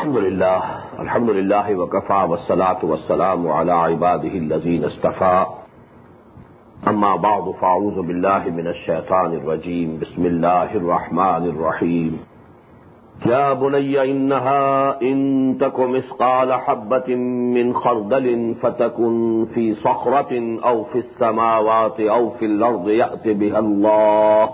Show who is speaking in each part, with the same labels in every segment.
Speaker 1: الحمد لله وكفى والصلاة والسلام على عباده الذين اصطفى أما بعد فأعوذ بالله من الشيطان الرجيم بسم الله الرحمن الرحيم يا بني إنها إن تك مثقال حبة من خردل فتكن في صخرة أو في السماوات أو في الأرض يأت بها الله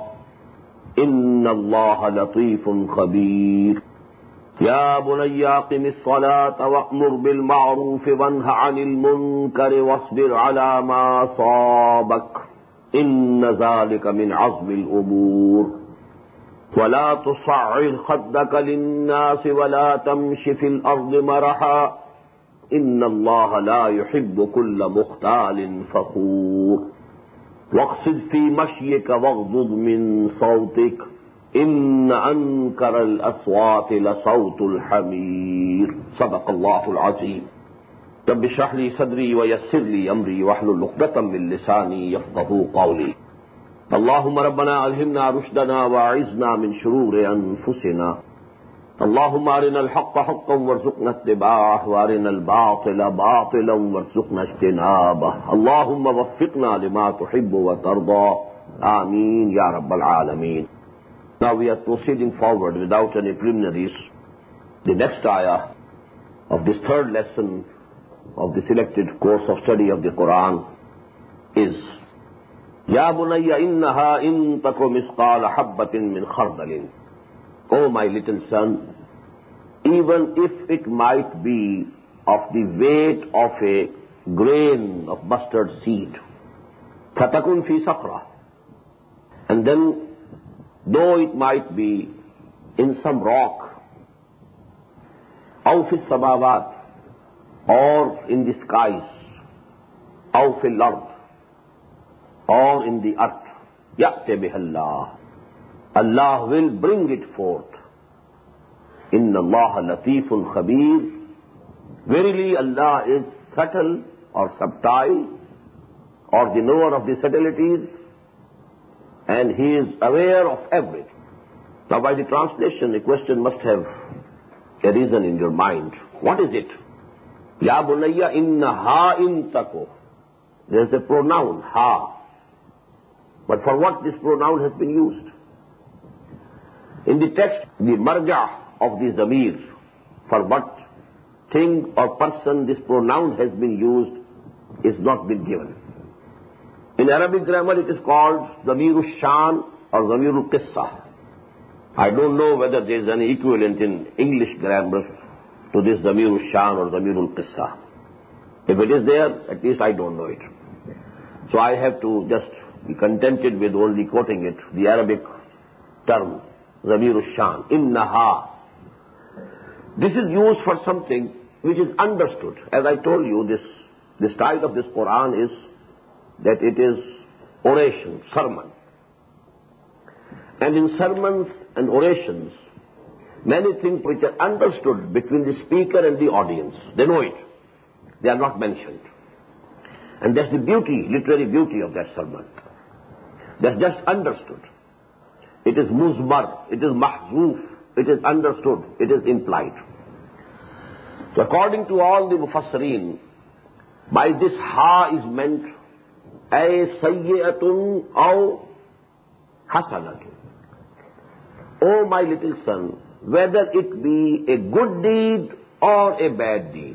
Speaker 1: إن الله لطيف خبير يا بني أقم الصلاة وأمر بالمعروف وانه عن المنكر واصبر على ما أصابك إن ذلك من عزم الأمور ولا تصعر خدك للناس ولا تمش في الأرض مرحا إن الله لا يحب كل مختال فخور واقصد في مشيك واغضض من صوتك إن أنكر الأصوات لصوت الحمير صدق الله العظيم رب اشرح لي صدري ويسر لي أمري واحلل عقدة من لساني يفقهوا قولي اللهم ربنا ألهمنا رشدنا وأعذنا من شرور أنفسنا اللهم أرنا الحق حقا وارزقنا اتباعه وأرنا الباطل باطلا وارزقنا اجتنابه اللهم وفقنا لما تحب وترضى آمين يا رب العالمين. Now we are proceeding forward without any preliminaries. The next ayah of this third lesson of the selected course of study of the Quran is يَا بُنَيَّ إِنَّهَا إِن تَكُ مِثْقَالَ حَبَّةٍ مِّنْ خَرْدَلٍ. O my little son, even if it might be of the weight of a grain of mustard seed, فَتَكُنْ فِي صَخْرَةٍ, and then though it might be in some rock, أو في السماوات, or in the skies, أو في الأرض, or in the earth, يأت بها الله, Allah will bring it forth. إن الله لطيف خبير. Verily Allah is subtle or subtile, or the knower of the subtleties, and He is aware of everything. Now by the translation, a question must have arisen in your mind. What is it? Ya bunayya inna ha in tako. There is a pronoun, ha. But for what this pronoun has been used? In the text, the marja' of the zamir, for what thing or person this pronoun has been used, is not been given. In Arabic grammar, it is called Zamirul Shan or Zamirul Qissa. I don't know whether there is any equivalent in English grammar to this Zamirul Shan or Zamirul Qissa. If it is there, at least I don't know it. So I have to just be contented with only quoting it, the Arabic term, Zamirul Shan, Innaha. This is used for something which is understood. As I told you, the style of this Quran is that it is oration, sermon. And in sermons and orations, many things which are understood between the speaker and the audience, they know it. They are not mentioned. And that's the beauty, literary beauty of that sermon. That's just understood. It is muzmar, it is mahzoof, it is understood, it is implied. So according to all the mufassirin, by this ha is meant أي سيئة أو حسنة. O my little son, whether it be a good deed or a bad deed,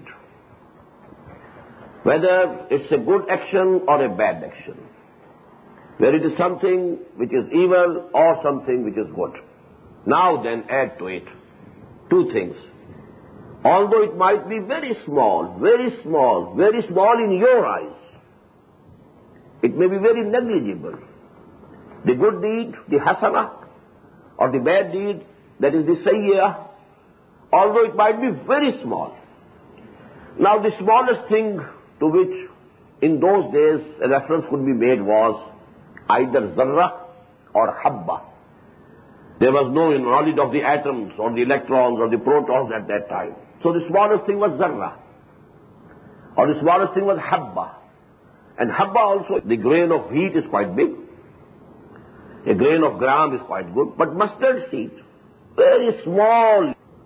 Speaker 1: whether it's a good action or a bad action, whether it is something which is evil or something which is good. Now then add to it two things. Although it might be very small, very small, very small in your eyes, it may be very negligible. The good deed, the hasana, or the bad deed, that is the sayyah, although it might be very small. Now the smallest thing to which in those days a reference could be made was either zarra or habba. There was no knowledge of the atoms or the electrons or the protons at that time. So the smallest thing was zarra, or the smallest thing was habba. And habba also, the grain of wheat is quite big. A grain of gram is quite good. But mustard seed, very small. So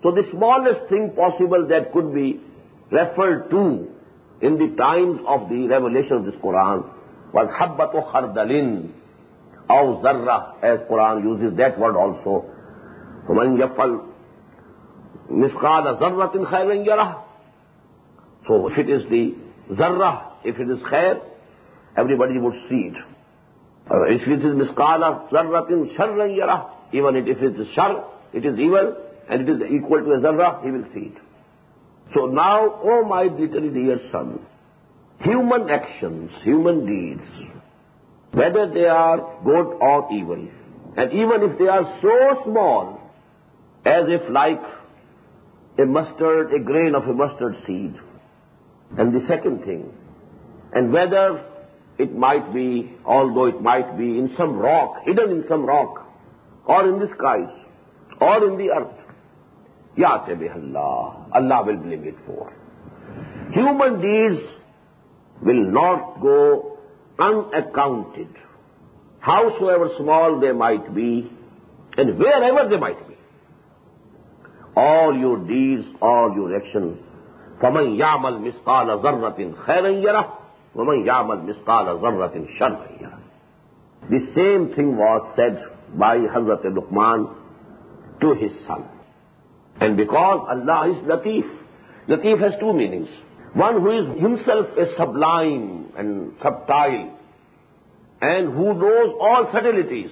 Speaker 1: So the smallest thing possible that could be referred to in the times of the revelation of this Quran was habbatu khardalin, or zarrah, as Quran uses that word also. وَمَنْ يَفْعَلْ مِثْقَالَ ذَرَّةٍ خَيْرًا يَرَهُ. So if it is the zarrah, if it is khair, everybody would see it. If it is misqala zarratin sharran yarah, even if it is shar, it is evil, and it is equal to a zarrah, he will see it. So now, oh my little dear son, human actions, human deeds, whether they are good or evil, and even if they are so small, as if like a mustard, a grain of a mustard seed. And the second thing, and whether it might be, although it might be in some rock, hidden in some rock, or in the skies, or in the earth, Yate bihallah, Allah will bring it forth. Human deeds will not go unaccounted, howsoever small they might be, and wherever they might be. All your deeds, all your actions, فَمَنْ يَعْمَلْ مِثْقَالَ ذَرَّةٍ خَيْرًا يَرَهُ وَمَنْ يَعْمَلْ مِثْقَالَ ذَرَّةٍ شَرًّا يَرَهُ. The same thing was said by Hazrat Luqman to his son. And because Allah is Latif, Latif has two meanings. One who is himself a sublime and subtle, and who knows all subtleties.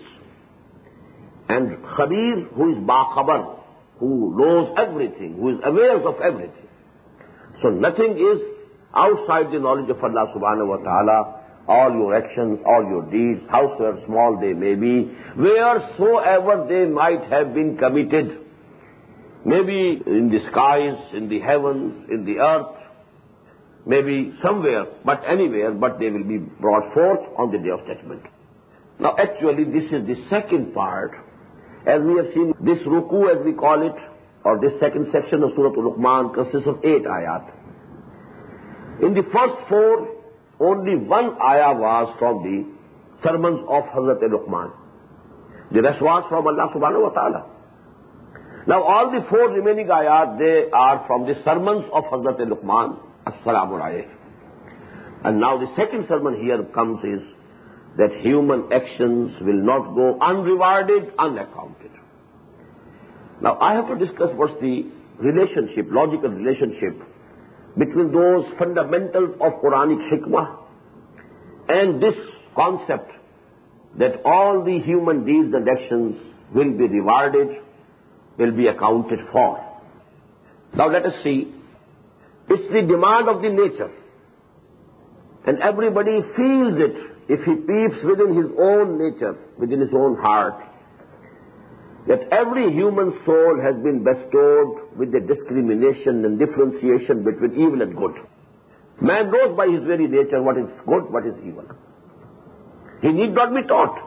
Speaker 1: And Khabir, who is Ba'khabar, who knows everything, who is aware of everything. So nothing is outside the knowledge of Allah subhanahu wa ta'ala. All your actions, all your deeds, howsoever small they may be, wheresoever they might have been committed, maybe in the skies, in the heavens, in the earth, maybe somewhere, but anywhere, but they will be brought forth on the day of judgment. Now actually this is the second part. As we have seen, this ruku, as we call it, or this second section of Surah Al-Luqman consists of 8 ayat. In the first 4, only one ayah was from the sermons of Hazrat Luqman. The rest was from Allah subhanahu wa ta'ala. Now all the 4 remaining ayat, they are from the sermons of Hazrat Luqman, as-salamu alayhi. And now the second sermon here comes is that human actions will not go unrewarded, unaccounted. Now I have to discuss what's the relationship, logical relationship between those fundamentals of Quranic hikmah and this concept that all the human deeds and actions will be rewarded, will be accounted for. Now let us see. It's the demand of the nature, and everybody feels it if he peeps within his own nature, within his own heart, that every human soul has been bestowed with the discrimination and differentiation between evil and good. Man knows by his very nature what is good, what is evil. He need not be taught.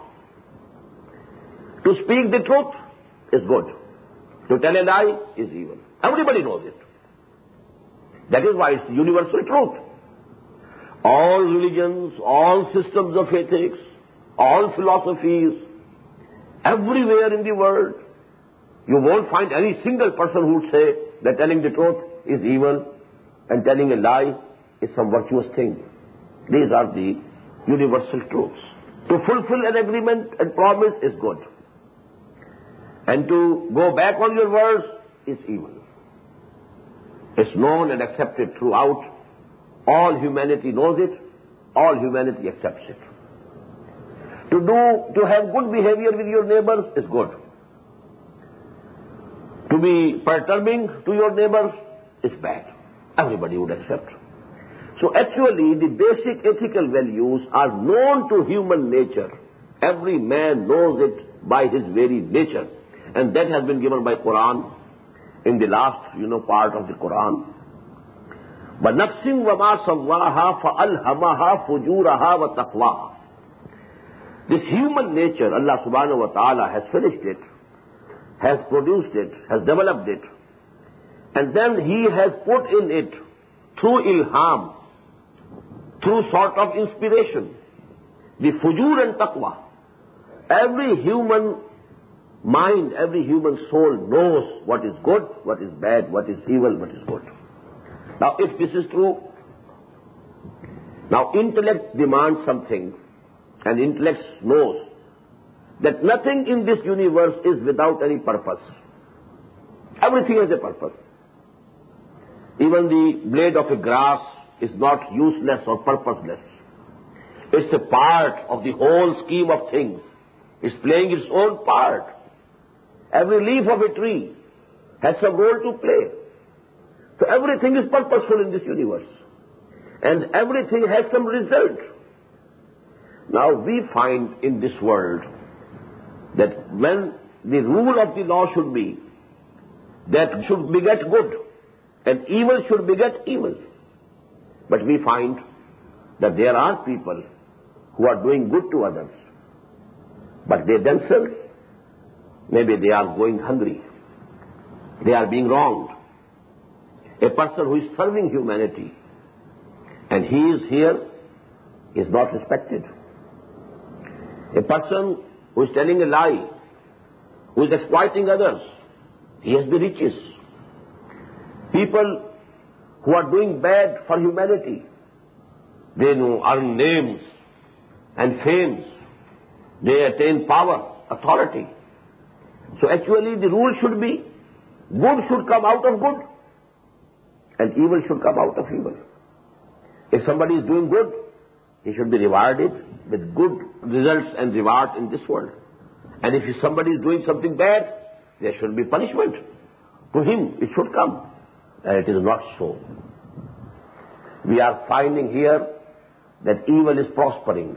Speaker 1: To speak the truth is good. To tell a lie is evil. Everybody knows it. That is why it's the universal truth. All religions, all systems of ethics, all philosophies, everywhere in the world, you won't find any single person who would say that telling the truth is evil and telling a lie is some virtuous thing. These are the universal truths. To fulfill an agreement and promise is good. And to go back on your words is evil. It's known and accepted throughout. All humanity knows it. All humanity accepts it. To have good behavior with your neighbors is good. To be perturbing to your neighbors is bad. Everybody would accept. So actually, the basic ethical values are known to human nature. Every man knows it by his very nature. And that has been given by Quran in the last, part of the Quran. وَنَفْسٍ وَمَا سَوَّاهَا فَأَلْهَمَهَا فُجُورَهَا وَتَقْوَاهَا. This human nature, Allah subhanahu wa ta'ala has finished it, has produced it, has developed it, and then He has put in it, through ilham, through sort of inspiration, the fujur and taqwa. Every human mind, every human soul knows what is good, what is bad, what is evil, what is good. Now, if this is true, now intellect demands something, and intellect knows that nothing in this universe is without any purpose. Everything has a purpose. Even the blade of a grass is not useless or purposeless. It's a part of the whole scheme of things. It's playing its own part. Every leaf of a tree has some role to play. So everything is purposeful in this universe. And everything has some result. Now we find in this world that when the rule of the law should be that should beget good and evil should beget evil. But we find that there are people who are doing good to others, but they themselves, maybe they are going hungry. They are being wronged. A person who is serving humanity and he is here is not respected. A person who is telling a lie, who is exploiting others, he has the riches. People who are doing bad for humanity, they earn names and fames. They attain power, authority. So actually the rule should be good should come out of good and evil should come out of evil. If somebody is doing good, he should be rewarded with good results and reward in this world. And if somebody is doing something bad, there should be punishment. To him it should come. And it is not so. We are finding here that evil is prospering.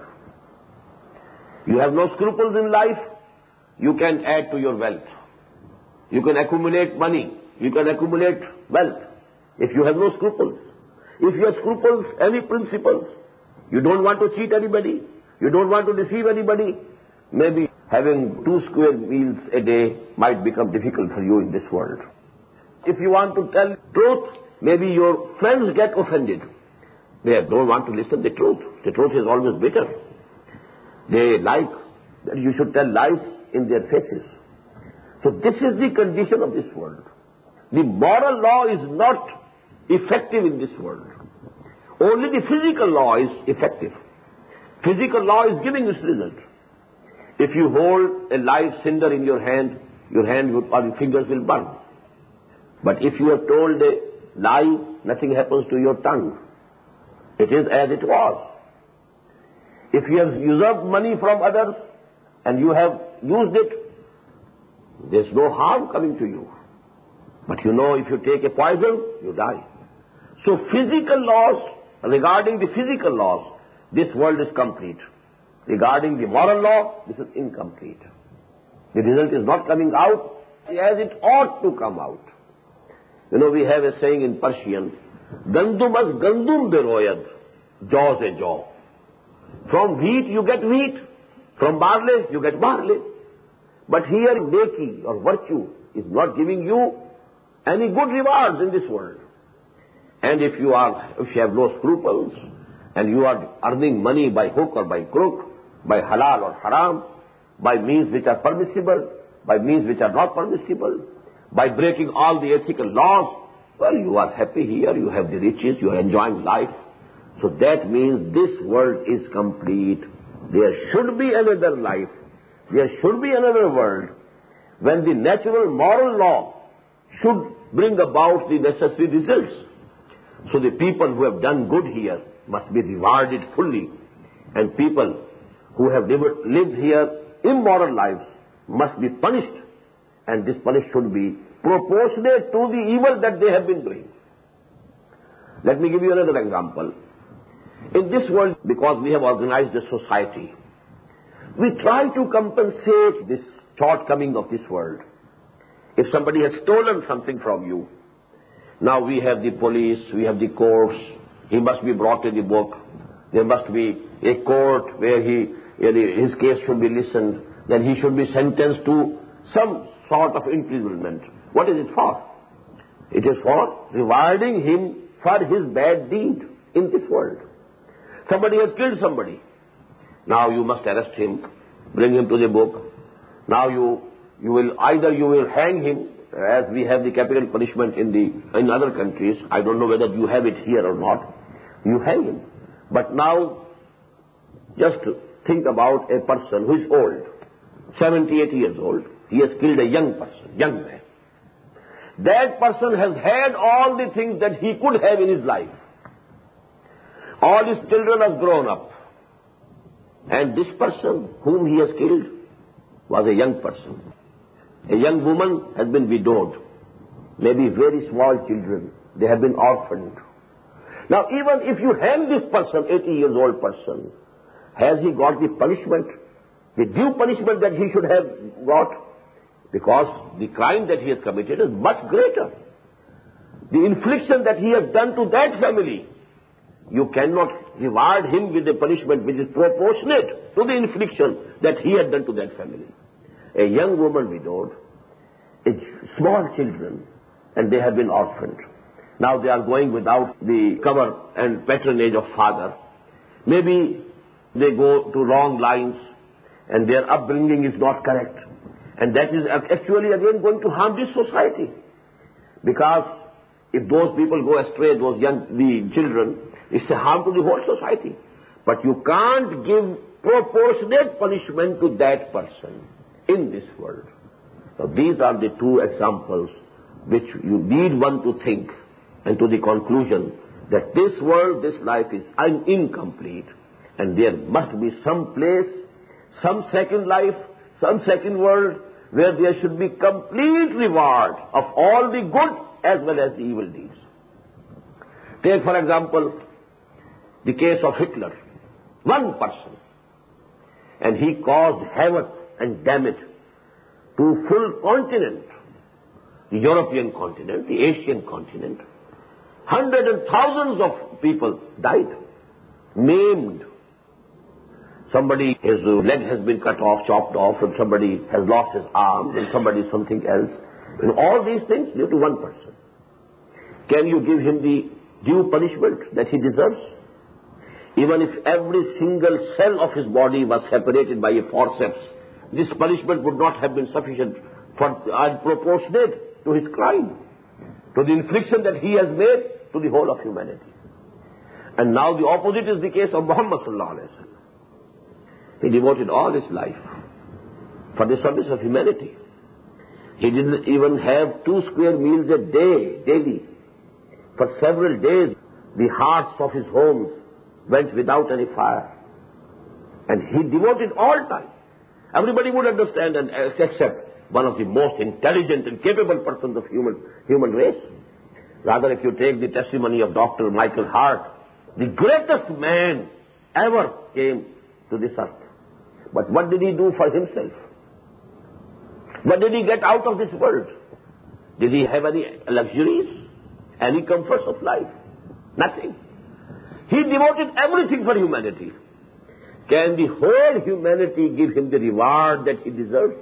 Speaker 1: You have no scruples in life, you can add to your wealth. You can accumulate money, you can accumulate wealth, if you have no scruples. If you have scruples, any principles, you don't want to cheat anybody, you don't want to deceive anybody, maybe having 2 square meals a day might become difficult for you in this world. If you want to tell truth, maybe your friends get offended. They don't want to listen to the truth. The truth is always bitter. They like that you should tell lies in their faces. So this is the condition of this world. The moral law is not effective in this world. Only the physical law is effective. Physical law is giving its result. If you hold a live cinder in your hand or your fingers will burn. But if you have told a lie, nothing happens to your tongue. It is as it was. If you have usurped money from others and you have used it, there's no harm coming to you. But you know, if you take a poison, you die. So physical laws, regarding the physical laws, this world is complete. Regarding the moral law, this is incomplete. The result is not coming out as it ought to come out. You know, we have a saying in Persian, Gandumas gandum beroyad, jaw se jaw. From wheat you get wheat, from barley you get barley. But here neki or virtue is not giving you any good rewards in this world. And if you have no scruples and you are earning money by hook or by crook, by halal or haram, by means which are permissible, by means which are not permissible, by breaking all the ethical laws, well, you are happy here, you have the riches, you are enjoying life. So that means this world is complete. There should be another life. There should be another world when the natural moral law should bring about the necessary results. So the people who have done good here must be rewarded fully, and people who have lived here immoral lives must be punished, and this punishment should be proportionate to the evil that they have been doing. Let me give you another example. In this world, because we have organized a society, we try to compensate this shortcoming of this world. If somebody has stolen something from you, now we have the police, we have the courts, he must be brought to the book, there must be a court where his case should be listened, then he should be sentenced to some sort of imprisonment. What is it for? It is for rewarding him for his bad deed in this world. Somebody has killed somebody. Now you must arrest him, bring him to the book. Now you Either you will hang him, as we have the capital punishment in other countries. I don't know whether you have it here or not. You hang him. But now, just think about a person who is old, 78 years old. He has killed a young person, young man. That person has had all the things that he could have in his life. All his children have grown up. And this person whom he has killed was a young person. A young woman has been widowed. Maybe very small children. They have been orphaned. Now, even if you hang this person, 80 years old person, has he got the punishment, the due punishment that he should have got? Because the crime that he has committed is much greater. The infliction that he has done to that family, you cannot reward him with a punishment which is proportionate to the infliction that he had done to that family. A young woman widowed, small children, and they have been orphaned. Now they are going without the cover and patronage of father. Maybe they go to wrong lines and their upbringing is not correct. And that is actually again going to harm this society. Because if those people go astray, the children, it's a harm to the whole society. But you can't give proportionate punishment to that person in this world. So these are the two examples which you need one to think and to the conclusion that this world, this life is incomplete, and there must be some place, some second life, some second world where there should be complete reward of all the good as well as the evil deeds. Take, for example, the case of Hitler. One person. And he caused havoc and damage to full continent, the European continent, the Asian continent. Hundreds and thousands of people died, maimed. Somebody, his leg has been cut off, chopped off, and somebody has lost his arm, and somebody something else. And all these things due to one person. Can you give him the due punishment that he deserves? Even if every single cell of his body was separated by a forceps, this punishment would not have been sufficient for proportionate to his crime, to the infliction that he has made to the whole of humanity. And now the opposite is the case of Muhammad sallallahu alaihi wasallam. He devoted all his life for the service of humanity. He didn't even have 2 square meals a day, daily. For several days, the hearths of his homes went without any fire. And he devoted all time. Everybody would understand and accept one of the most intelligent and capable persons of human race. Rather, if you take the testimony of Dr. Michael Hart, the greatest man ever came to this earth. But what did he do for himself? What did he get out of this world? Did he have any luxuries? Any comforts of life? Nothing. He devoted everything for humanity. Can the whole humanity give him the reward that he deserves?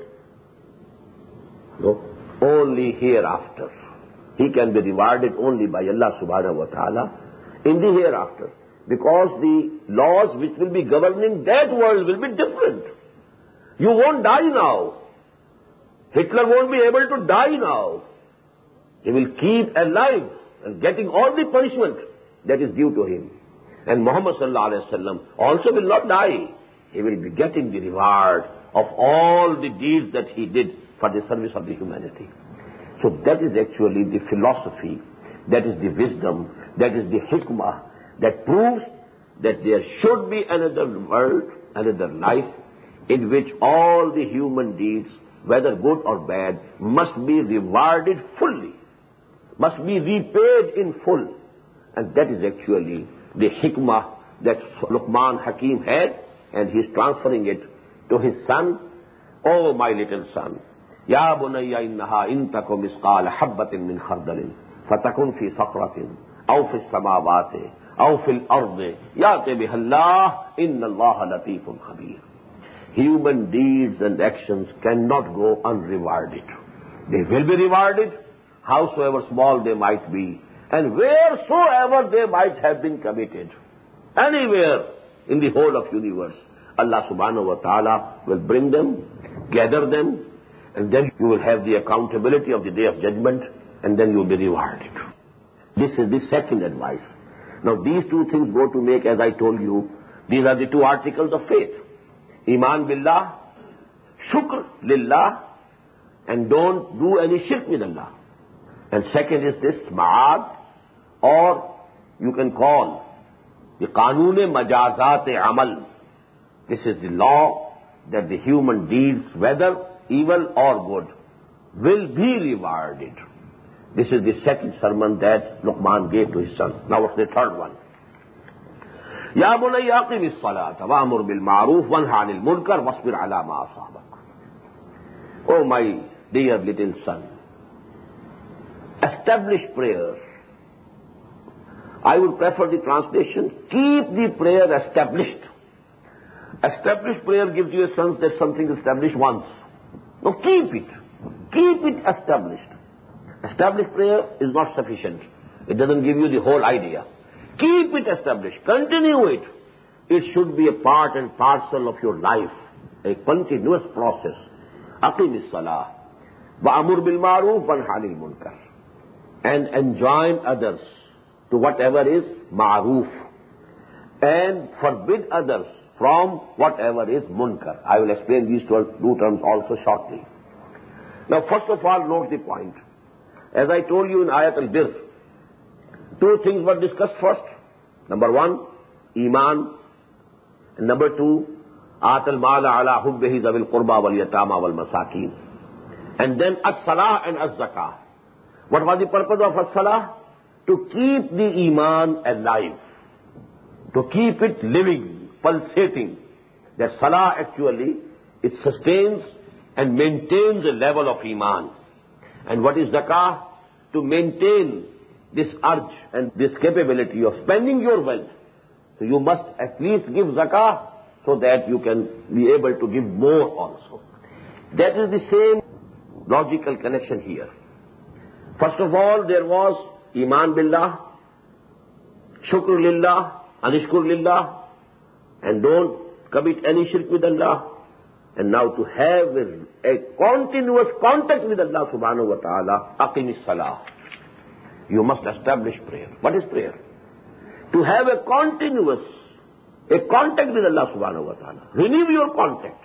Speaker 1: No. Only hereafter. He can be rewarded only by Allah subhanahu wa ta'ala in the hereafter. Because the laws which will be governing that world will be different. You won't die now. Hitler won't be able to die now. He will keep alive and getting all the punishment that is due to him. And Muhammad sallallahu alaihi wasallam also will not die. He will be getting the reward of all the deeds that he did for the service of the humanity. So that is actually the philosophy, that is the wisdom, that is the hikmah, that proves that there should be another world, another life, in which all the human deeds, whether good or bad, must be rewarded fully, must be repaid in full. And that is actually the hikmah that Luqman Hakim had, and he is transferring it to his son. Oh, my little son, Ya bunayya innaha in taku misqala habbatin min khardalin, fatakun fi sakratin, aw fi samawati, aw fil ardi, ya'ti biha Allah, inna Allah latifun khabir. Human deeds and actions cannot go unrewarded. They will be rewarded, howsoever small they might be, and wheresoever they might have been committed. Anywhere in the whole of universe, Allah subhanahu wa ta'ala will bring them, gather them, and then you will have the accountability of the Day of Judgment, and then you will be rewarded. This is the second advice. Now these two things go to make, as I told you, these are the two articles of faith. Iman billah, shukr lillah, and don't do any shirk with Allah. And second is this, ma'ad, or you can call the Qanoon-e Majazat-e Amal. This is the law that the human deeds, whether evil or good, will be rewarded. This is the second sermon that Luqman gave to his son. Now what's the third one? Ya bunayya aqimis salata wa'mur bil ma'ruf wanha 'anil munkar wasbir 'ala ma asabak. Oh my dear little son, establish prayer. I would prefer the translation, keep the prayer established. Established prayer gives you a sense that something is established once. No, keep it. Keep it established. Established prayer is not sufficient. It doesn't give you the whole idea. Keep it established. Continue it. It should be a part and parcel of your life, a continuous process. Aqimis salah, wa'amur bil ma'ruf wanha 'anil munkar, and enjoin others to whatever is ma'ruf, and forbid others from whatever is munkar. I will explain these two terms also shortly. Now, first of all, note the point. As I told you in Ayat al-Bir, two things were discussed first. Number one, Iman. And number two, Atal mala ala hubbihi zawil qurba wal yatama wal masakin. And then as-salah and az-zakah. What was the purpose of as-salah? To keep the Iman alive. To keep it living, pulsating. That salah actually, it sustains and maintains a level of Iman. And what is zakah? To maintain this urge and this capability of spending your wealth. So you must at least give zakah so that you can be able to give more also. That is the same logical connection here. First of all, there was Iman billah, shukr lillah, anishkur lillah, and don't commit any shirk with Allah. And now to have a continuous contact with Allah subhanahu wa ta'ala, aqimis salah. You must establish prayer. What is prayer? To have a continuous, a contact with Allah subhanahu wa ta'ala. Renew your contact.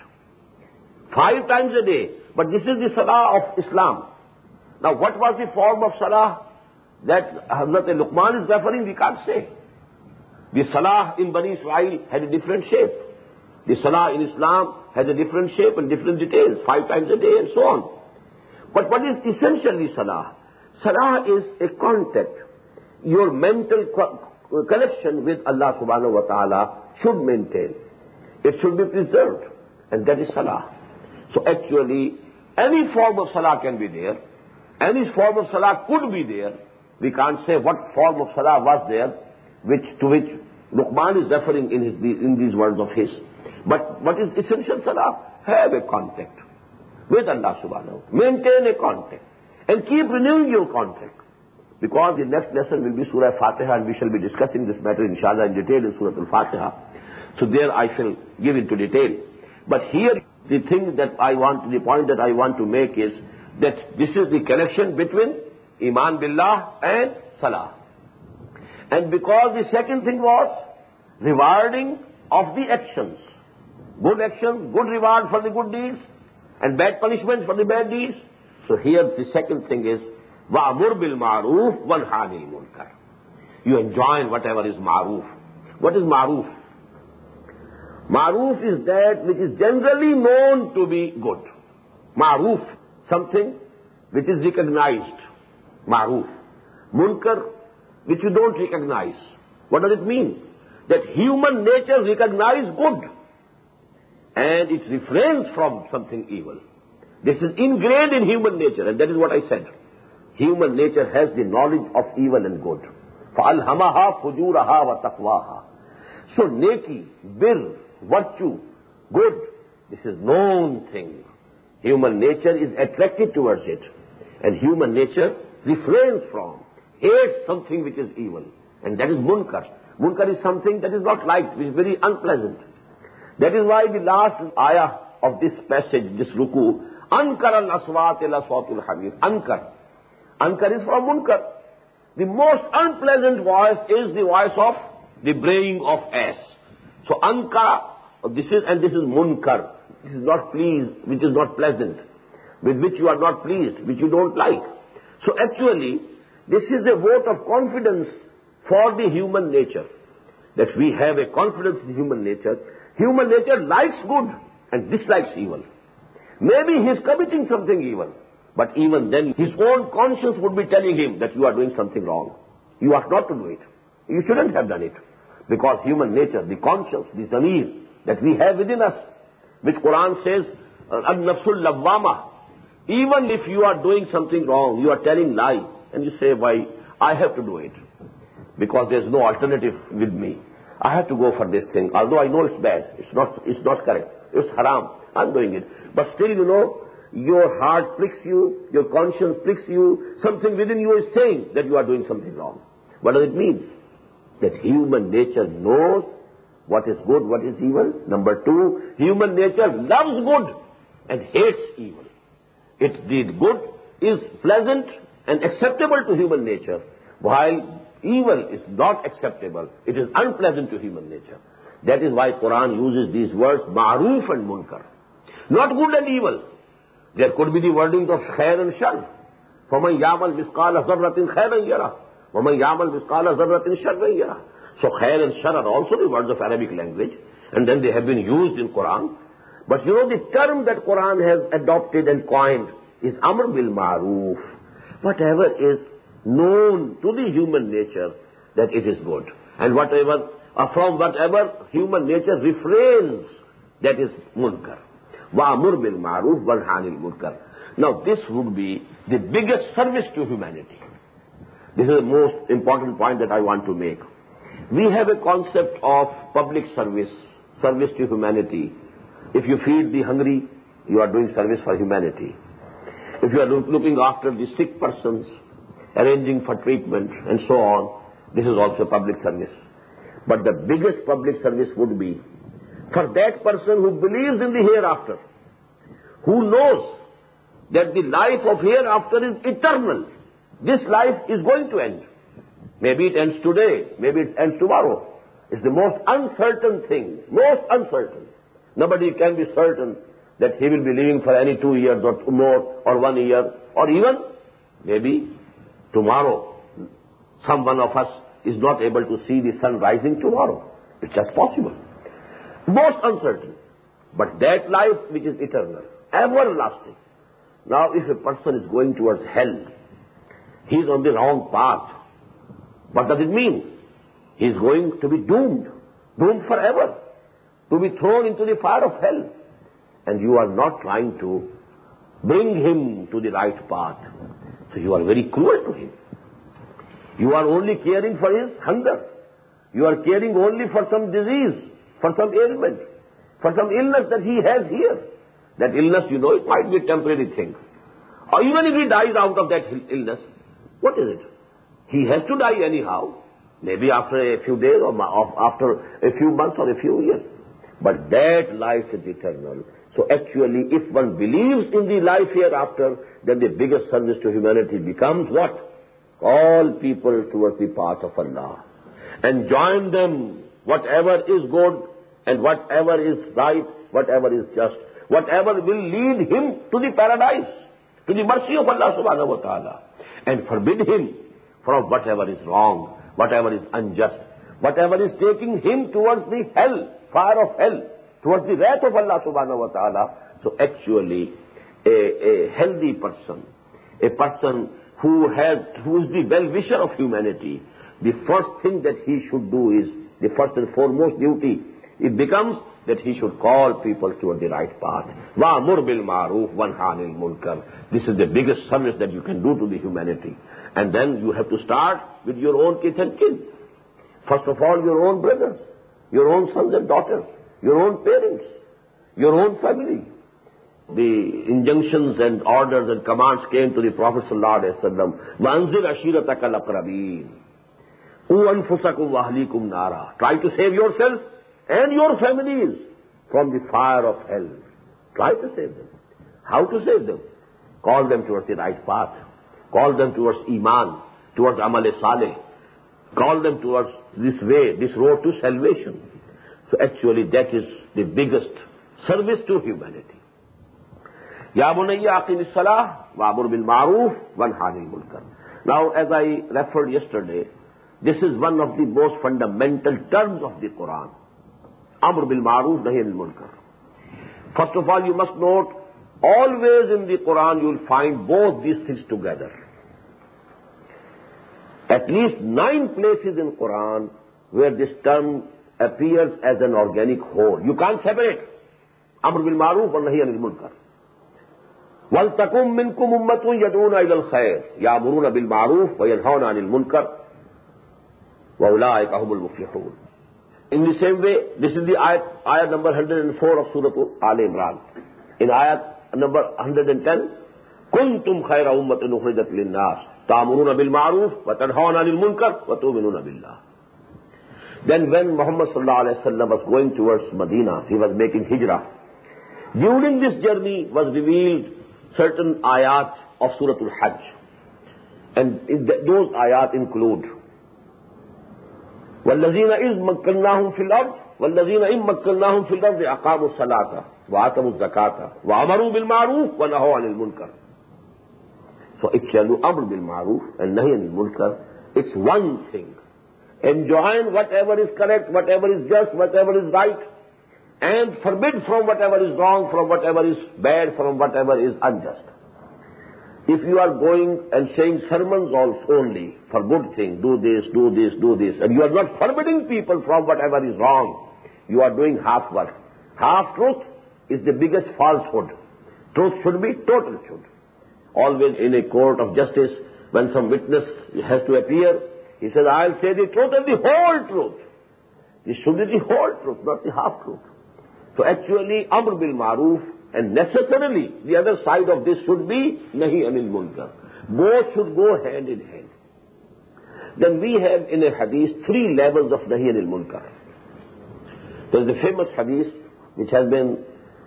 Speaker 1: 5 times a day. But this is the salah of Islam. Now what was the form of salah that Hazrat Luqman is referring? We can't say. The salah in Bani Israel had a different shape. The salah in Islam has a different shape and different details, 5 times a day and so on. But what is essentially salah? Salah is a contact. Your mental connection with Allah subhanahu wa ta'ala should maintain. It should be preserved. And that is salah. So actually, any form of salah can be there. Any form of salah could be there. We can't say what form of salah was there, to which Luqman is referring in these words of his. But what is essential salah? Have a contact with Allah subhanahu wa ta'ala. Maintain a contact. And keep renewing your contact. Because the next lesson will be Surah Fatiha, and we shall be discussing this matter inshallah in detail in Surah Al-Fatiha. So there I shall give into detail. But here the point that I want to make is that this is the connection between Iman billah and salah. And because the second thing was rewarding of the actions. Good actions, good reward for the good deeds, and bad punishment for the bad deeds. So here the second thing is, wa'amur bil ma'ruf wanha 'anil munkar. You enjoin whatever is ma'ruf. What is ma'ruf? Ma'ruf is that which is generally known to be good. Ma'ruf, something which is recognized. Ma'ruf. Munkar, which you don't recognize. What does it mean? That human nature recognizes good, and it refrains from something evil. This is ingrained in human nature, and that is what I said. Human nature has the knowledge of evil and good. فَأَلْهَمَهَا فُجُورَهَا وَتَقْوَاهَا. So neki, bir, virtue, good, this is known thing. Human nature is attracted towards it, and human nature refrains from, hates something which is evil, and that is munkar. Munkar is something that is not liked, which is very unpleasant. That is why the last ayah of this passage, this ruku, Ankar al-aswat ila sawtul hamir. Ankar. Ankar is from munkar. The most unpleasant voice is the voice of the braying of ass. So ankara, this is munkar. This is not pleased, which is not pleasant, with which you are not pleased, which you don't like. So actually, this is a vote of confidence for the human nature, that we have a confidence in human nature. Human nature likes good and dislikes evil. Maybe he is committing something evil, but even then his own conscience would be telling him that you are doing something wrong. You ought not to do it. You shouldn't have done it. Because human nature, the conscience, the zamir that we have within us, which Quran says, an-nafsul lawwama, even if you are doing something wrong, you are telling lie, and you say, why, I have to do it. Because there's no alternative with me. I have to go for this thing, although I know it's bad, it's not correct, it's haram, I'm doing it. But still, your heart pricks you, your conscience pricks you, something within you is saying that you are doing something wrong. What does it mean? That human nature knows what is good, what is evil. Number two, human nature loves good and hates evil. The good is pleasant and acceptable to human nature, while evil is not acceptable. It is unpleasant to human nature. That is why Quran uses these words, ma'roof and munkar. Not good and evil. There could be the wording of khair and shar. فَمَنْ يَعْمَلْ مِثْقَالَ ذَرَّةٍ خَيْرًا يَرَهُ وَمَنْ يَعْمَلْ مِثْقَالَ ذَرَّةٍ شَرًّا يَرَهُ. So khair and shar are also the words of Arabic language, and then they have been used in Quran. But the term that Quran has adopted and coined is amr bil ma'roof. Whatever is known to the human nature that it is good, and from whatever human nature refrains, that is munkar. Wa'amur bil ma'roof wa nahy anil munkar. Now this would be the biggest service to humanity. This is the most important point that I want to make. We have a concept of public service to humanity. If you feed the hungry, you are doing service for humanity. If you are looking after the sick persons, arranging for treatment and so on, this is also public service. But the biggest public service would be for that person who believes in the hereafter, who knows that the life of hereafter is eternal. This life is going to end. Maybe it ends today, maybe it ends tomorrow. It's the most uncertain thing, most uncertain. Nobody can be certain that he will be living for any 2 years or more, or 1 year, or even maybe tomorrow someone of us is not able to see the sun rising tomorrow. It's just possible. Most uncertain. But that life which is eternal, everlasting. Now if a person is going towards hell, he is on the wrong path. What does it mean? He is going to be doomed forever, to be thrown into the fire of hell. And you are not trying to bring him to the right path. So you are very cruel to him. You are only caring for his hunger. You are caring only for some disease, for some ailment, for some illness that he has here. That illness, it might be a temporary thing. Or even if he dies out of that illness, what is it? He has to die anyhow. Maybe after a few days or after a few months or a few years. But that life is eternal. So actually, if one believes in the life hereafter, then the biggest service to humanity becomes what? Call people towards the path of Allah. And join them, whatever is good and whatever is right, whatever is just, whatever will lead him to the paradise, to the mercy of Allah subhanahu wa ta'ala. And forbid him from whatever is wrong, whatever is unjust, whatever is taking him towards the hell, fire of hell, towards the wrath of Allah subhanahu wa ta'ala. So actually, a healthy person, a person who is the well-wisher of humanity, the first thing that he should do is, the first and foremost duty, it becomes that he should call people toward the right path. Wa'amur bil ma'roof wa nahy anil munkar. This is the biggest service that you can do to the humanity. And then you have to start with your own kith and kin. First of all, your own brothers, your own sons and daughters, your own parents, your own family. The injunctions and orders and commands came to the Prophet ﷺ. وَأَنزِرْ عَشِيرَتَكَ الْأَقْرَبِينَ قُوا أَنفُسَكُمْ وَأَهْلِيكُمْ نَارًا. Try to save yourself and your families from the fire of hell. Try to save them. How to save them? Call them towards the right path. Call them towards Iman, towards Amal-e-Saleh. Call them towards this way, this road to salvation. So actually that is the biggest service to humanity. Ya bunayya aqimis salah wa'mur bil ma'ruf wanha 'anil munkar. Now, as I referred yesterday, this is one of the most fundamental terms of the Quran. Amr bil ma'ruf nahy 'anil munkar. First of all, you must note, always in the Quran you will find both these things together. At least 9 places in Quran where this term appears as an organic whole. You can't separate Amr bil ma'ruf wa nahy 'anil munkar. وَلْتَكُمْ مِنْكُمْ أُمَّةٌ يَدْعُونَ إِلَى الْخَيْرِ يَأْمُرُونَ بِالْمَعْرُوفِ وَيَنْهَوْنَ عَنِ الْمُنْكَرِ وَأُولَٰئِكَ هُمُ الْمُفْلِحُونَ. In the same way, this is the ayat number 104 of Surah Al-Imran. In ayat number 110, كُنْتُمْ خَيْرَ أُمَّةٍ أُخْرِجَتْ لِلنَّاسِ تَأْمُرُونَ بِالْمَعْرُوفِ وَتَنْهَوْنَ عَنِ الْمُنْكَرِ وَتُؤْمِنُونَ بِاللَّهِ. Then when Muhammad sallallahu alaihi wasallam was going towards Medina, he was making hijrah. During this journey was revealed certain ayat of Surah Al-Hajj. And those ayat include وَالَّذِينَ إِذْ مَكَّنَّاهُمْ فِي الْأَرْضِ وَالَّذِينَ إِذْ مَكَّنَّاهُمْ فِي الْأَرْضِ أَقَامُوا الصَّلَاةَ وَآتَوُا الزَّكَاةَ وَأَمَرُوا بِالْمَعْرُوفِ وَنَهَوْا عَنِ الْمُنكَرِ. So actually, Amr bil Ma'ruf and Nahy anil Munkar, it's one thing. Enjoin whatever is correct, whatever is just, whatever is right, and forbid from whatever is wrong, from whatever is bad, from whatever is unjust. If you are going and saying sermons only for good thing, do this, do this, do this, and you are not forbidding people from whatever is wrong, you are doing half work. Half truth is the biggest falsehood. Truth should be total truth. Always in a court of justice, when some witness has to appear, he says, I'll say the truth and the whole truth. This should be the whole truth, not the half truth. So actually, Amr bil Ma'ruf, and necessarily the other side of this should be Nahi anil Munkar. Both should go hand in hand. Then we have in a hadith 3 levels of Nahi anil Munkar. There is a famous hadith which has been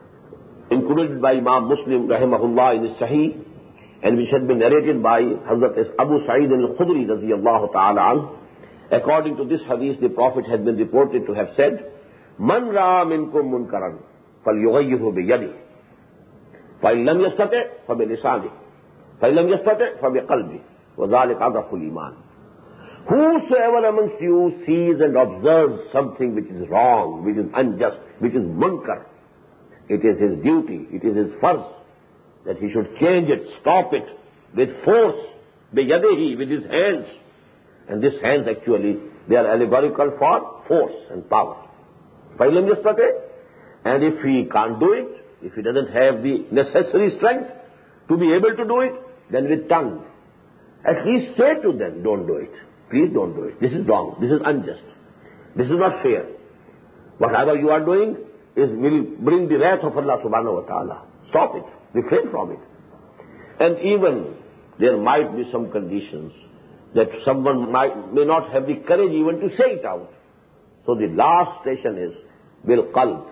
Speaker 1: included by Imam Muslim rahimahullah in his Sahih, and which had been narrated by Hazrat Abu Sa'id al-Khudri radiyallahu ta'ala anhu. According to this hadith, the Prophet had been reported to have said, Man ra'a minkum munkaran falyughayyirhu biyadihi فإن لم يستطع فبلسانه فإن لم يستطع فبقلبه وذلك أضعف الإيمان. Whosoever amongst you sees and observes something which is wrong, which is unjust, which is munkar, it is his duty, it is his farz, that he should change it, stop it with force, biyadihi, with his hands. And these hands actually, they are allegorical for force and power. فإن لم يستطع, and if he can't do it, if he doesn't have the necessary strength to be able to do it, then with tongue. At least say to them, don't do it. Please don't do it. This is wrong. This is unjust. This is not fair. Whatever you are doing will bring the wrath of Allah subhanahu wa ta'ala. Stop it. Refrain from it. And even there might be some conditions that someone may not have the courage even to say it out. So the last station is bil qalb.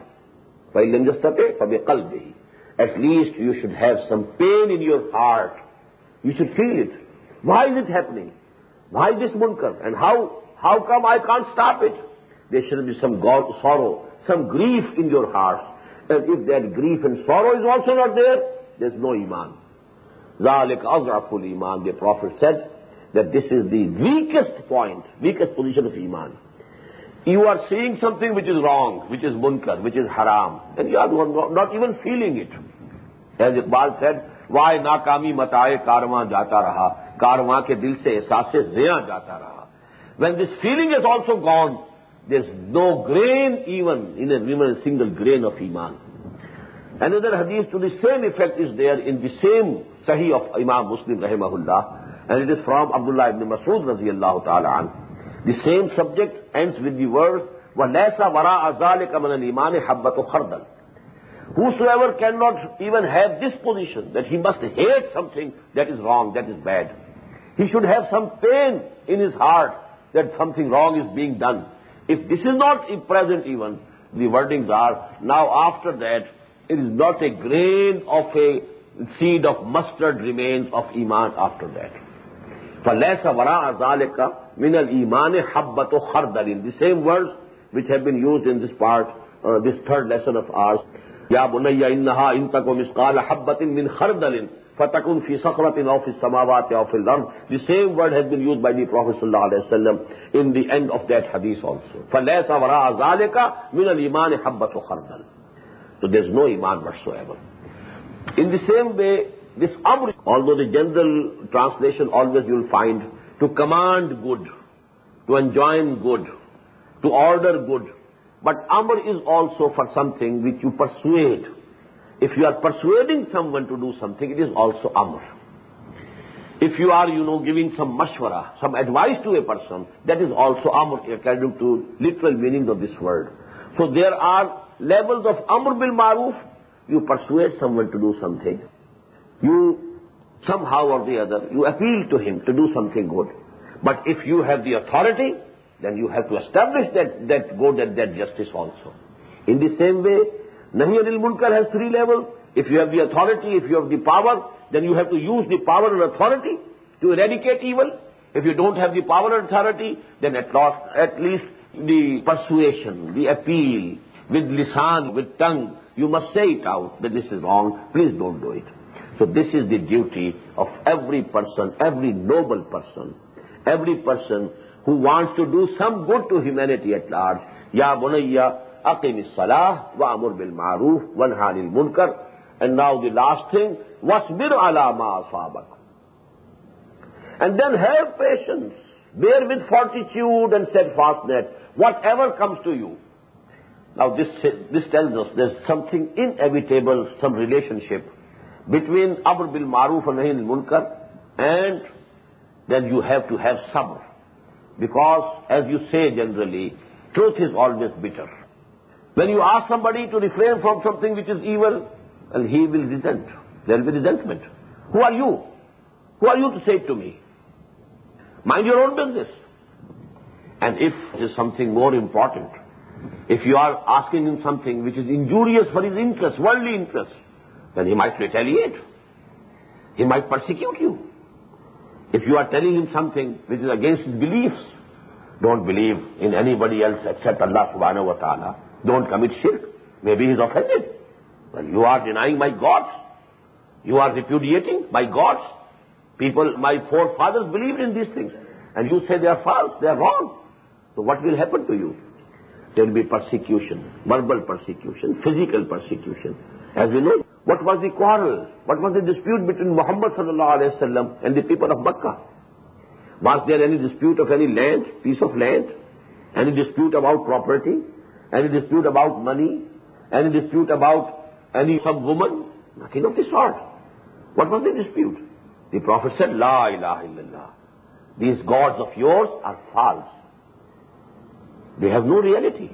Speaker 1: At least you should have some pain in your heart. You should feel it. Why is it happening? Why this munkar? And how come I can't stop it? There should be some sorrow, some grief in your heart. And if that grief and sorrow is also not there, there's no iman. ذَلِكَ أَضْعَفُ الْإِيمَانِ. The Prophet said that this is the weakest point, weakest position of iman. You are seeing something which is wrong, which is munkar, which is haram, and you are not even feeling it. As Iqbal said, why nakami mataye karwan jata raha, karwan ke dil se ehsaas se ziya jata raha. When this feeling is also gone, there's no grain even in a single grain of iman. Another hadith to the same effect is there in the same Sahih of Imam Muslim rahimahullah, and it is from Abdullah ibn Mas'ud radiyallahu ta'ala anhu. The same subject ends with the words, وَلَيْسَ وَرَاءَ ذَلِكَ مِنَ الْإِيمَانِ حَبَّةُ خَرْدَلٍ. Whosoever cannot even have this position, that he must hate something that is wrong, that is bad. He should have some pain in his heart that something wrong is being done. If this is not present even, the wordings are, now after that, it is not a grain of a seed of mustard remains of Iman after that. فَلَيْسَ وَرَاءَ ذَلِكَ مِنَ الْإِيمَانِ حَبَّةُ خَرْدَلٍ. The same words which have been used in this part, this third lesson of ours. يَا بُنَيَّ إِنَّهَا إِن تَكُ مِثْقَالَ حَبَّةٍ مِّنْ خَرْدَلٍ فَتَكُنْ فِي صَخْرَةٍ أَوْ فِي السَّمَاوَاتِ أَوْ فِي الْأَرْضِ. The same word has been used by the Prophet ﷺ in the end of that hadith also. فَلَيْسَ وَرَاءَ ذَلِكَ مِنَ الْإِيمَانِ حَبَّةُ خَرْدَلٍ. So there's no Iman whatsoever. In the same way, this amr, although the general translation always you'll find to command good, to enjoin good, to order good, but amr is also for something which you persuade. If you are persuading someone to do something, it is also amr. If you are, giving some mashwara, some advice to a person, that is also amr according to literal meaning of this word. So there are levels of amr bil ma'ruf. You persuade someone to do something. You, somehow or the other, you appeal to him to do something good. But if you have the authority, then you have to establish that good and that justice also. In the same way, Nahi anil munkar has three levels. If you have the authority, if you have the power, then you have to use the power and authority to eradicate evil. If you don't have the power and authority, then at least the persuasion, the appeal, with lisan, with tongue, you must say it out that this is wrong, please don't do it. So this is the duty of every person, every noble person, every person who wants to do some good to humanity at large. Ya bunayya aqimis salah wa'mur bil ma'ruf wanha 'anil munkar. And now the last thing, wasbir ala ma asabak. And then have patience, bear with fortitude and steadfastness, whatever comes to you. Now this tells us there's something inevitable, some relationship between amr bil ma'ruf and nahy anil munkar, and then you have to have sabr. Because, as you say generally, truth is always bitter. When you ask somebody to refrain from something which is evil, and he will resent. There will be resentment. Who are you? Who are you to say it to me? Mind your own business. And if it is something more important, if you are asking him something which is injurious for his interest, worldly interest, then he might retaliate. He might persecute you. If you are telling him something which is against his beliefs, don't believe in anybody else except Allah subhanahu wa ta'ala. Don't commit shirk. Maybe he's offended. Well, you are denying my gods. You are repudiating my gods. People, my forefathers believed in these things. And you say they are false, they are wrong. So what will happen to you? There will be persecution, verbal persecution, physical persecution. As we know, what was the quarrel? What was the dispute between Muhammad sallallahu alayhi wa sallam and the people of Makkah? Was there any dispute of any land, piece of land? Any dispute about property? Any dispute about money? Any dispute about some woman? Nothing of the sort. What was the dispute? The Prophet said, La ilaha illallah. These gods of yours are false. They have no reality.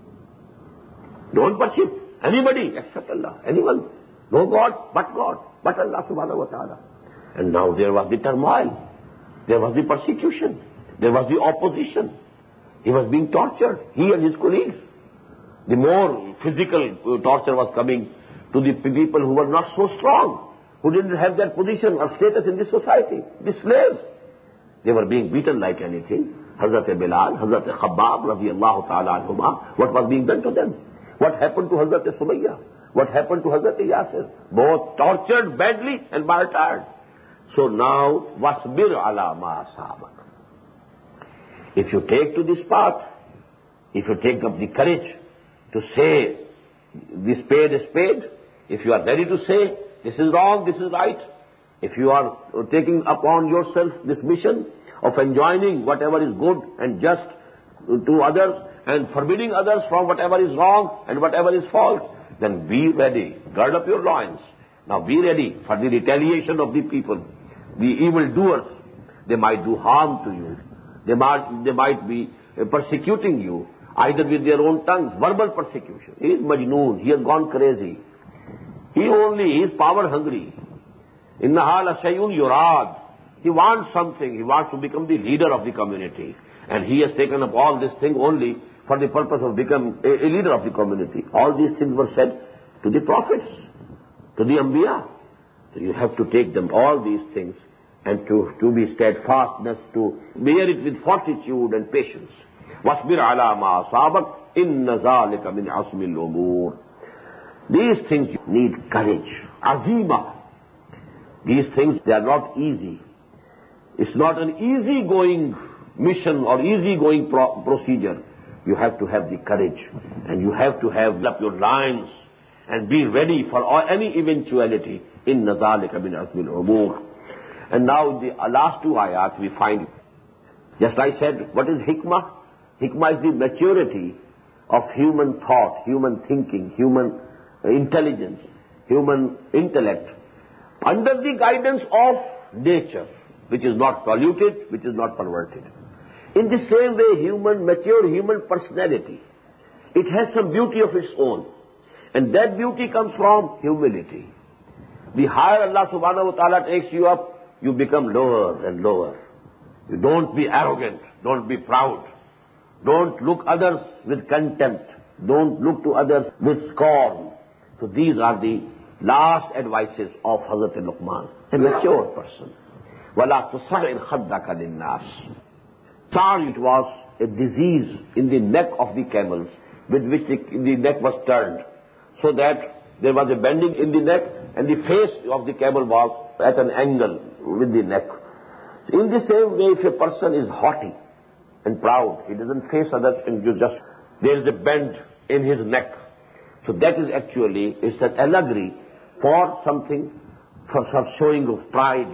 Speaker 1: Don't worship anybody except Allah. Anyone. No God, but Allah subhanahu wa ta'ala. And now there was the turmoil. There was the persecution. There was the opposition. He was being tortured, he and his colleagues. The more physical torture was coming to the people who were not so strong, who didn't have that position or status in this society, the slaves. They were being beaten like anything. Hazrat Bilal, Hazrat Khabbab, radiyallahu ta'ala anhuma, what was being done to them? What happened to Hazrat Sumayya? What happened to Hazrat Yasir? Both tortured badly and martyred. So now, wasbir ala ma asabak. If you take to this path, if you take up the courage to say the spade is spade, if you are ready to say this is wrong, this is right, if you are taking upon yourself this mission of enjoining whatever is good and just to others and forbidding others from whatever is wrong and whatever is false, then be ready. Gird up your loins. Now be ready for the retaliation of the people, the evildoers. They might do harm to you. They might be persecuting you, either with their own tongues, verbal persecution. He is Majnoon. He has gone crazy. He is power hungry. Innaha la shay'un yurad. He wants something. He wants to become the leader of the community. And he has taken up all this thing only for the purpose of becoming a leader of the community. All these things were said to the prophets, to the Anbiya. So you have to take them, all these things, and to be steadfastness, to bear it with fortitude and patience. وَاصْبِرْ عَلَى مَا أَصَابَكَ إِنَّ ذَلِكَ مِنْ عَزْمِ الْأُمُورِ. These things need courage, azima. These things, they are not easy. It's not an easy-going mission or easy-going procedure. You have to have the courage, and you have to have up your lines and be ready for any eventuality. إِنَّ ذَلِكَ مِنْ عَزْمِ الْأُمُورِ. And now in the last two ayat we find, just I said, what is hikmah? Hikmah is the maturity of human thought, human thinking, human intelligence, human intellect, under the guidance of nature, which is not polluted, which is not perverted. In the same way, mature human personality, it has some beauty of its own. And that beauty comes from humility. The higher Allah subhanahu wa ta'ala takes you up, you become lower and lower. You don't be arrogant, don't be proud. Don't look others with contempt. Don't look to others with scorn. So these are the last advices of Hazrat Luqman, a mature person. وَلَا تُصَعِرْ خَدَّكَ لِلنَّاسِ. Sar, it was a disease in the neck of the camels, with which the neck was turned, so that there was a bending in the neck, and the face of the camel was at an angle with the neck. In the same way, if a person is haughty and proud, he doesn't face others, and there is a bend in his neck. So that is actually, it's an allegory for something, for some showing of pride,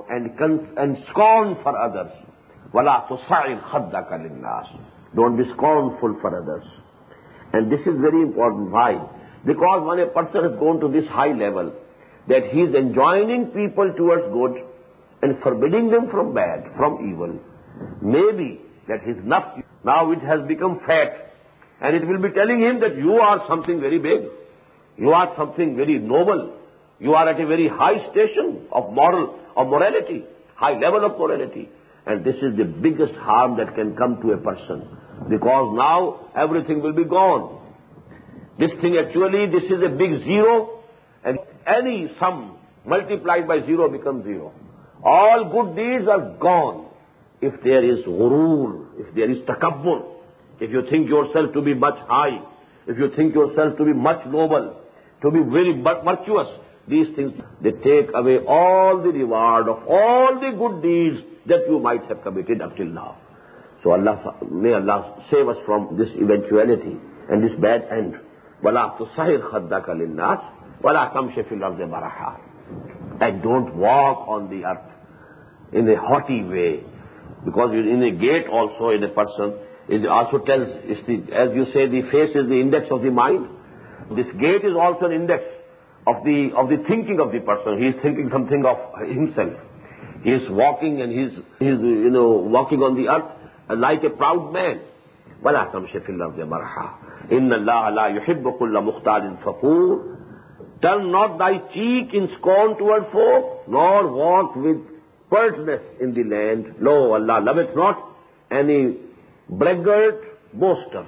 Speaker 1: and scorn for others. وَلَا تُصَعِرْ خَدَّكَ لِلنَّاسِ. Don't be scornful for others. And this is very important. Why? Because when a person has gone to this high level, that he is enjoining people towards good and forbidding them from bad, from evil, maybe that his nafs, now it has become fat, and it will be telling him that you are something very big, you are something very noble, you are at a very high station of morality, high level of morality. And this is the biggest harm that can come to a person, because now everything will be gone. This thing actually, this is a big zero, and any sum multiplied by zero becomes zero. All good deeds are gone if there is ghurur, if there is takabbur, if you think yourself to be much high, if you think yourself to be much noble, to be very virtuous. These things, they take away all the reward of all the good deeds that you might have committed up till now. So may Allah save us from this eventuality and this bad end. وَلَا تُصَعِرْ خَدَّكَ لِلنَّاسِ وَلَا تَمْشِ فِي الْأَرْضِ مَرَحًا. And don't walk on the earth in a haughty way. Because in a gait also, in a person, it also tells, as you say, the face is the index of the mind. This gait is also an index of the thinking of the person. He is thinking something of himself. He is walking, and he is walking on the earth like a proud man. وَلَا تَمْشِ فِي الْأَرْضِ مَرَحًا إِنَّ اللَّهَ لَا يُحِبُّ كُلَّ مُخْتَالٍ فَخُورٍ. Turn not thy cheek in scorn toward folk, nor walk with pertness in the land. Lo, Allah loveth not any braggart, boaster.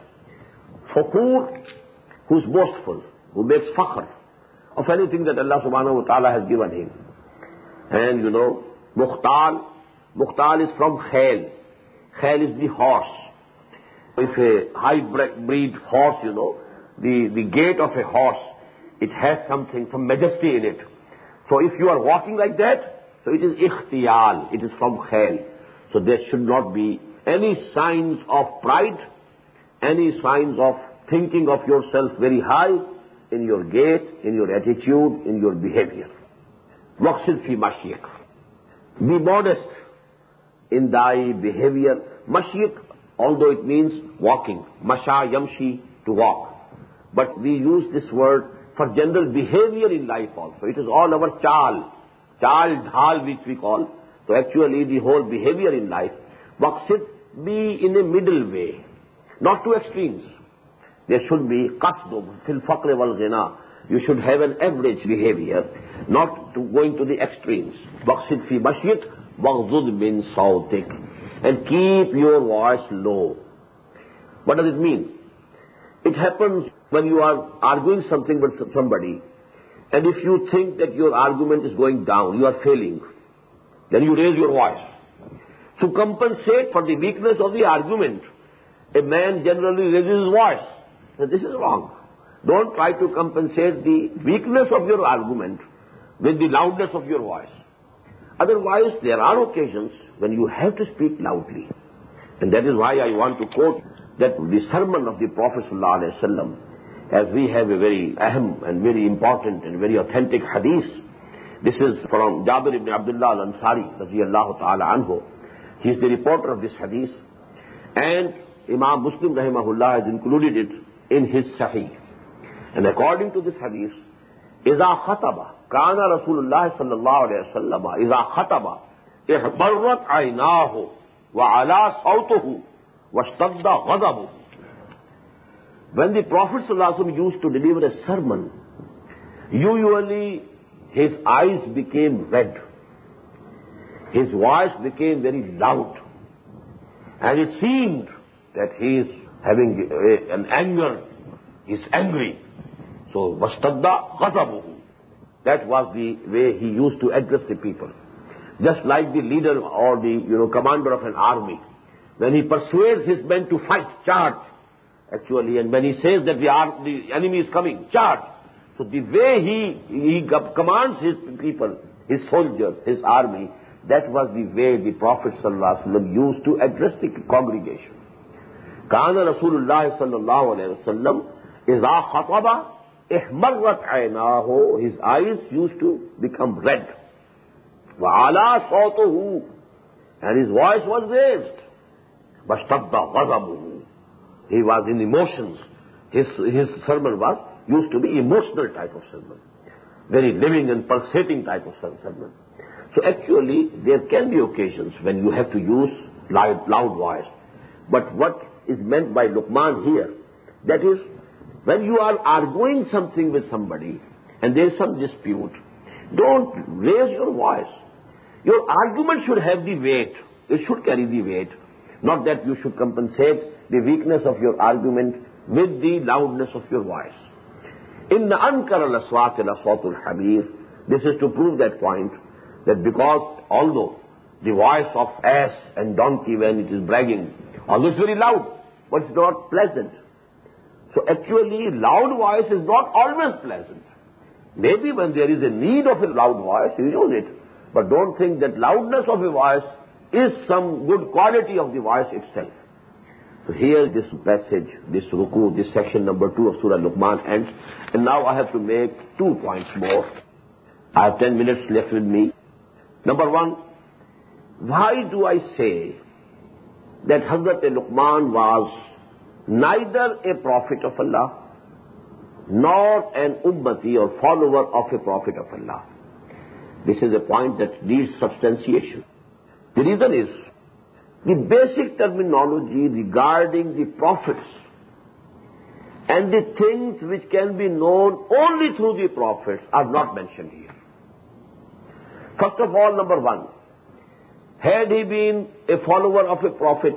Speaker 1: Fakhur, who's boastful, who makes fakhr of anything that Allah subhanahu wa ta'ala has given him. And mukhtal is from khayl. Khayl is the horse. If a high-breed horse, the gait of a horse, it has something, some majesty in it. So if you are walking like that, so it is ikhtiyal, it is from khayl. So there should not be any signs of pride, any signs of thinking of yourself very high in your gait, in your attitude, in your behavior. Waqsid fi mashyik. Be modest in thy behavior. Mashyik, although it means walking. Masha yamshi, to walk. But we use this word for general behavior in life also. It is all our chal, dhal, which we call. So actually the whole behavior in life. Waqsid, be in a middle way, not to extremes. There should be qasdum fil faqr wal ghina. You should have an average behavior, not going to the extremes. Waqsid fi mashyik, waghdud min sawtik. And keep your voice low. What does it mean? It happens when you are arguing something with somebody, And if you think that your argument is going down, you are failing, then you raise your voice. To compensate for the weakness of the argument, a man generally raises his voice. So this is wrong. Don't try to compensate the weakness of your argument with the loudness of your voice. Otherwise, there are occasions when you have to speak loudly. And that is why I want to quote that the sermon of the Prophet ﷺ, as we have a very ahem and very important and very authentic hadith. This is from Jabir ibn Abdullah al-Ansari, radiyallahu ta'ala anhu. He is the reporter of this hadith. And Imam Muslim rahimahullah has included it in his Sahih. And according to this hadith, إِذَا خَطَبَ كَانَ رَسُولُ اللَّهِ صَلَّى اللَّهُ عَلَيْهِ وسلم إِذَا خَطَبَ احْمَرَّتْ عَيْنَاهُ وَعَلَى صَوْتُهُ وَاشْتَدَّ غَضَبُهُ. When the Prophet ﷺ used to deliver a sermon, usually his eyes became red, his voice became very loud, and it seemed that he is having an anger, he is angry. So, وَاشْتَدَّ غَضَبُهُ. That was the way he used to address the people. Just like the leader or the commander of an army, when he persuades his men to fight, charge, actually, and when he says that the enemy is coming, charge. So the way he commands his people, his soldiers, his army, that was the way the Prophet ﷺ used to address the congregation. كان رسول الله صلى الله عليه وسلم إذا خطب احمرت عيناه. His eyes used to become red. وعلى صوته, and his voice was raised. واشتد غضبه. He was in emotions. His sermon used to be emotional type of sermon, very living and pulsating type of sermon. So actually, there can be occasions when you have to use loud voice. But what is meant by Luqman here, that is, when you are arguing something with somebody and there is some dispute, don't raise your voice. Your argument should have the weight. It should carry the weight. Not that you should compensate the weakness of your argument with the loudness of your voice. Inna ankara al-aswat la-sawt al-hamir. This is to prove that point, that because although the voice of ass and donkey when it is bragging, although it's very loud, but it's not pleasant. So actually, loud voice is not always pleasant. Maybe when there is a need of a loud voice, you use it. But don't think that loudness of a voice is some good quality of the voice itself. So here this passage, this ruku, this section number 2 of Surah Luqman ends. And now I have to make 2 points more. I have 10 minutes left with me. Number 1, why do I say that Hazrat Luqman was neither a prophet of Allah nor an ummati or follower of a prophet of Allah? This is a point that needs substantiation. The reason is, the basic terminology regarding the prophets and the things which can be known only through the prophets are not mentioned here. First of all, number 1, had he been a follower of a prophet,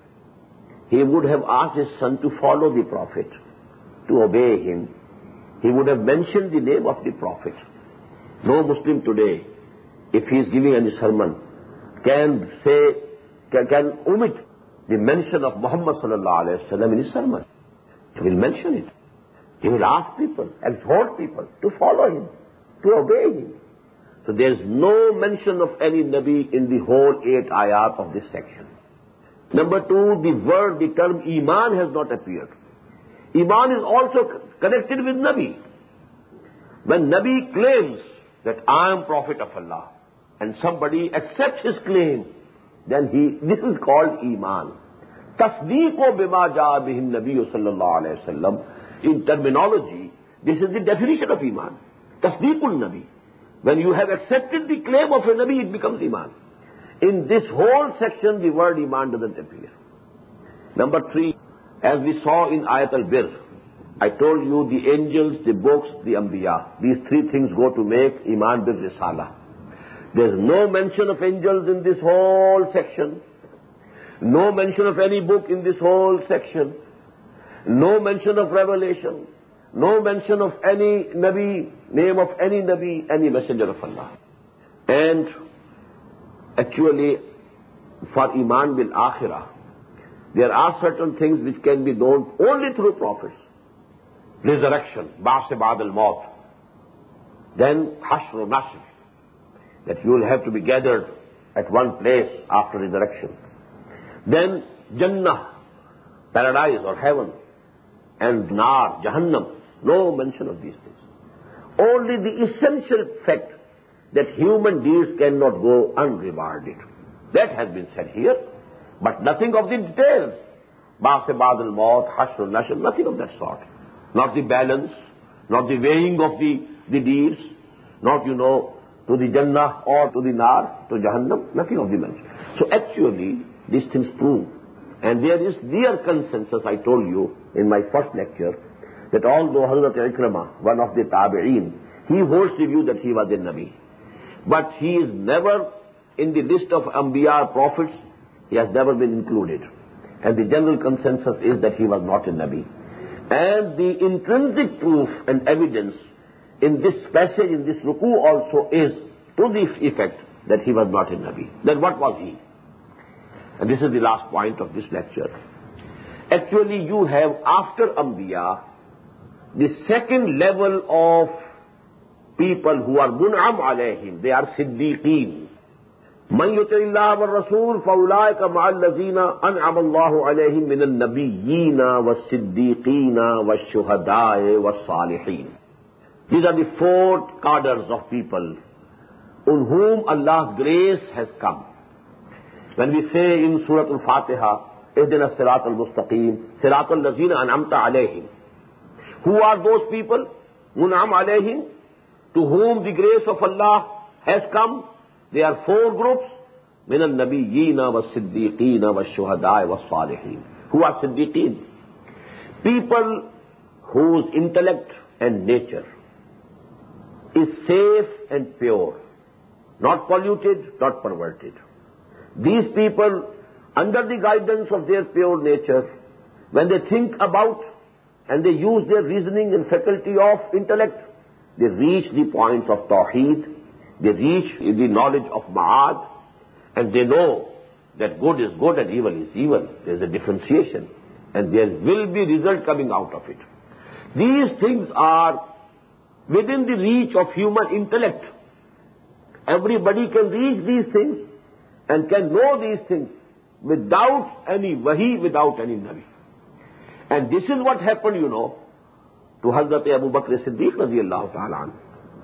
Speaker 1: he would have asked his son to follow the prophet, to obey him. He would have mentioned the name of the prophet. No Muslim today, if he is giving any sermon, can omit the mention of Muhammad sallallahu alaihi wasallam in his sermon. He will mention it. He will ask people, exhort people to follow him, to obey him. So there is no mention of any Nabi in the whole 8 ayat of this section. Number 2, the term Iman has not appeared. Iman is also connected with Nabi. When Nabi claims that I am Prophet of Allah, and somebody accepts his claim, then this is called Iman. Tasdeeqo bima jaa bihi Nabi sallallahu alayhi wa sallam. In terminology, this is the definition of Iman. Tasdeequl Nabi. When you have accepted the claim of a Nabi, it becomes Iman. In this whole section, the word Iman doesn't appear. Number 3, as we saw in Ayat al-Bir, I told you the angels, the books, the Anbiya. These 3 things go to make Iman bil Risala. There's no mention of angels in this whole section. No mention of any book in this whole section. No mention of revelation. no mention of any Nabi, name of any Nabi, any messenger of Allah. And actually, for Iman bil Akhirah, there are certain things which can be known only through prophets. Resurrection, Ba'as Ba'd al-Maut. Then Hashr Nashr, that you will have to be gathered at one place after resurrection. Then Jannah, paradise or heaven, and Nar, Jahannam. No mention of these things. Only the essential fact that human deeds cannot go unrewarded. That has been said here, but nothing of the details. Ba'as Ba'd al-Maut, Hashr Nashr, nothing of that sort. Not the balance, not the weighing of the deeds, not, to the Jannah or to the Nar, to Jahannam, nothing of the mention. So actually, these things prove, and there is clear consensus, I told you in my first lecture, that although Hazrat Ikrimah, one of the Tabi'een, he holds the view that he was a Nabi, but he is never in the list of Anbiya prophets, he has never been included. And the general consensus is that he was not a Nabi. And the intrinsic proof and evidence in this passage, in this ruku also is to the effect that he was not a Nabi. Then what was he? And this is the last point of this lecture. Actually, you have after Anbiya, the second level of people who are mun'am alayhim, they are Siddiqeen. من يطع الله والرسول فأولئك مع الذين أنعم الله عليهم من النبيين والصديقين والشهداء والصالحين. These are the four cadres of people on whom Allah's grace has come. When we say in Surah Al-Fatiha, اهدنا الصراط المستقيم صراط الذين أنعمت عليهم, who are those people? منعم عليهم, to whom the grace of Allah has come. There are four groups, من النبيين والصديقين والشهداء والصالحين. Who are Siddiqeen? People whose intellect and nature is safe and pure, not polluted, not perverted. These people, under the guidance of their pure nature, when they think about and they use their reasoning and faculty of intellect, they reach the points of Tawheed, they reach the knowledge of Ma'ad, and they know that good is good and evil is evil. There is a differentiation, and there will be result coming out of it. These things are within the reach of human intellect. Everybody can reach these things and can know these things without any wahi, without any nabi. And this is what happened, to Hazrat Abu Bakr Siddiq radiyallahu ta'ala anhu.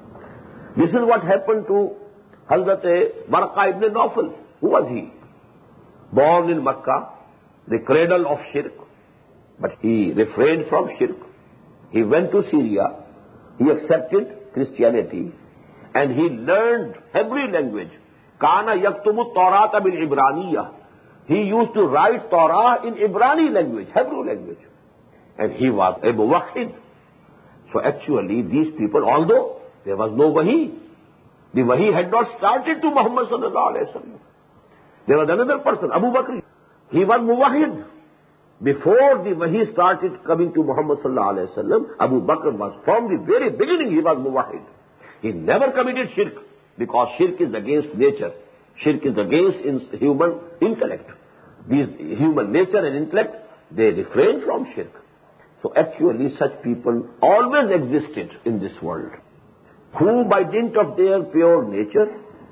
Speaker 1: This is what happened to Hazrat Warqa ibn Nawfal. Who was he? Born in Makkah, the cradle of shirk, but he refrained from shirk. He went to Syria, he accepted Christianity, and he learned Hebrew language. Kana yaktumu Torata bil Ibraniya. He used to write Torah in Ibrani language, Hebrew language. And he was a muwahhid. So actually these people, although there was no wahi, the wahi had not started to Muhammad sallallahu alayhi wa sallam. There was another person, Abu Bakr. He was muwahhid. Before the wahi started coming to Muhammad sallallahu alayhi wa sallam, Abu Bakr was, from the very beginning, he was muwahhid. He never committed shirk, because shirk is against nature. Shirk is against human intellect. These human nature and intellect, they refrain from shirk. So actually such people always existed in this world, who by dint of their pure nature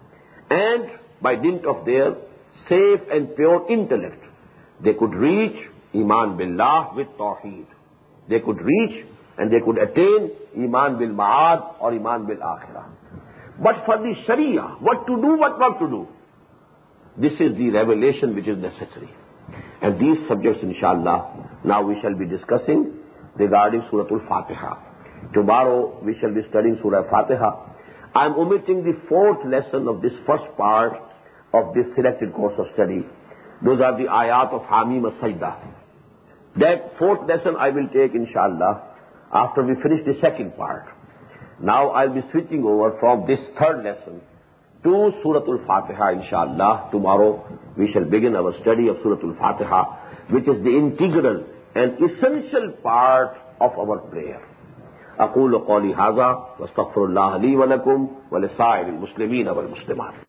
Speaker 1: and by dint of their safe and pure intellect, they could reach Iman Billah with Tawheed. They could reach and they could attain Iman Bil Ma'ad or Iman Bil Akhirah. But for the Sharia, what to do, what not to do, this is the revelation which is necessary. And these subjects, inshallah, now we shall be discussing regarding Surah Al-Fatiha. Tomorrow we shall be studying Surah Al-Fatiha. I am omitting the fourth lesson of this first part of this selected course of study. Those are the ayat of Hamim as-Sajdah. That fourth lesson I will take, inshallah, after we finish the second part. Now I'll be switching over from this third lesson to Surah Al-Fatiha, inshallah. Tomorrow we shall begin our study of Surah Al-Fatiha, which is the integral and essential part of our prayer. अक़ूलु क़ौली हाज़ा वस्तग़फ़िरुल्लाह ली व लकुम व लिसाइरिल मुस्लिमीन वल मुस्लिमात।